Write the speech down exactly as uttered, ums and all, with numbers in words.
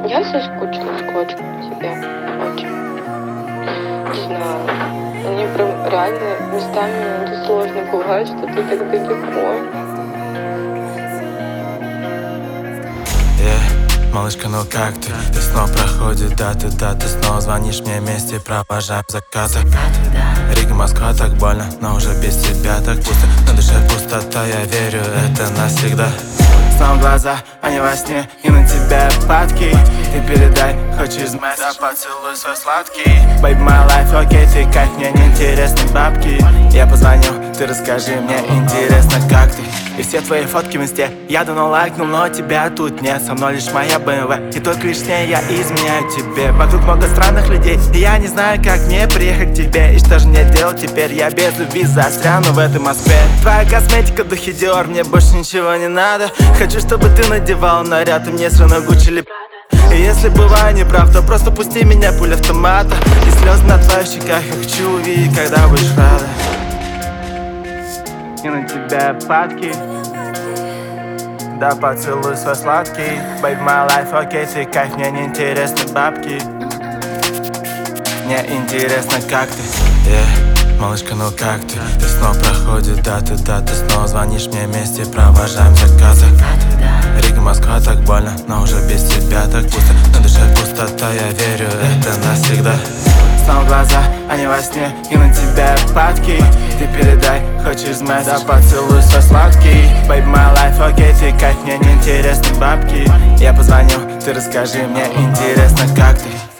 Я соскучилась, Клочка, по тебе очень. Не знаю, мне прям реально местами это сложно бывает, что ты так далеко. Yeah, малышка, ну как ты? Ты снова проходит даты, да, ты снова звонишь мне вместе, провожаем закаты. Рига, Москва, так больно, но уже без тебя так пусто. На душе пустота, я верю, это навсегда. Снова глаза, а не во сне, и на тебя падки. Ты передай, хочешь знать, да поцелуй свой сладкий. Baby, my life, окей, ты как, мне не интересны бабки. Я позвоню, ты расскажи, мне интересно, как ты. И все твои фотки в инсте я давно лайкнул, но тебя тут нет. Со мной лишь моя бэ эм вэ, и только лишь с ней я изменяю тебе. Вокруг много странных людей, и я не знаю, как мне приехать к тебе. И что же мне делать теперь, я без любви застряну в этой Москве. Твоя косметика, духи Диор, мне больше ничего не надо. Хочу, чтобы ты надевала наряд, и мне все равно Гуччи или Прада. И если бываю неправ, то просто пусти меня, пуль автомата. И слезы на твоих щеках я хочу увидеть, когда будешь рада. И на тебя падки, да поцелуй свой сладкий. Baby, my life, окей, ты кайф, мне не интересны бабки. Мне интересно, как ты. Yeah, малышка, ну как ты? Ты снова проходит даты, да, ты снова звонишь мне вместе, провожаем закаты. Рига, Москва, так больно, но уже без тебя так пусто. На душе пустота, я верю, это навсегда. Снова глаза, а не во сне, и на тебя падки. Ты передай, хочешь знать, да поцелуй свой сладкий. Baby, my life, окей, ты как, мне не интересны бабки. Я позвоню, ты расскажи, мне интересно, как ты.